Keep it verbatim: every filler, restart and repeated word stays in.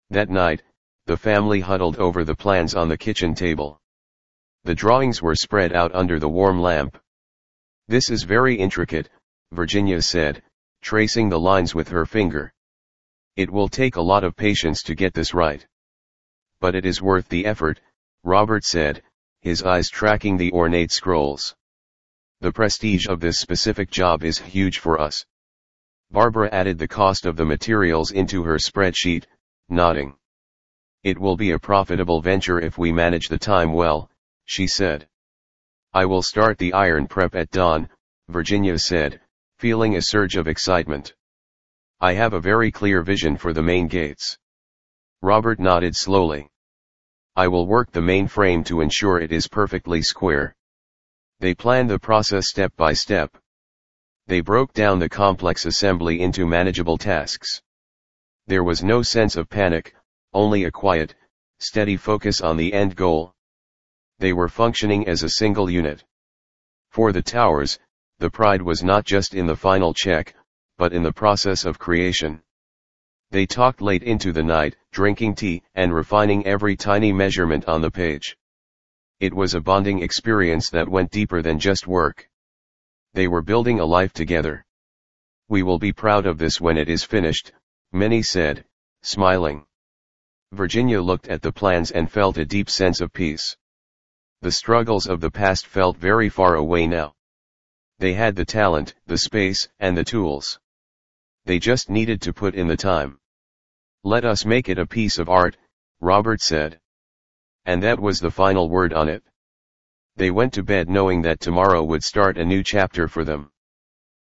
That night, the family huddled over the plans on the kitchen table. The drawings were spread out under the warm lamp. "This is very intricate," Virginia said, tracing the lines with her finger. "It will take a lot of patience to get this right." "But it is worth the effort," Robert said, his eyes tracking the ornate scrolls. "The prestige of this specific job is huge for us." Barbara added the cost of the materials into her spreadsheet, nodding. "It will be a profitable venture if we manage the time well," she said. "I will start the iron prep at dawn," Virginia said, feeling a surge of excitement. "I have a very clear vision for the main gates." Robert nodded slowly. "I will work the main frame to ensure it is perfectly square." They planned the process step by step. They broke down the complex assembly into manageable tasks. There was no sense of panic, only a quiet, steady focus on the end goal. They were functioning as a single unit. For the towers, the pride was not just in the final check, but in the process of creation. They talked late into the night, drinking tea and refining every tiny measurement on the page. It was a bonding experience that went deeper than just work. They were building a life together. "We will be proud of this when it is finished," Minnie said, smiling. Virginia looked at the plans and felt a deep sense of peace. The struggles of the past felt very far away now. They had the talent, the space, and the tools. They just needed to put in the time. "Let us make it a piece of art," Robert said. And that was the final word on it. They went to bed knowing that tomorrow would start a new chapter for them.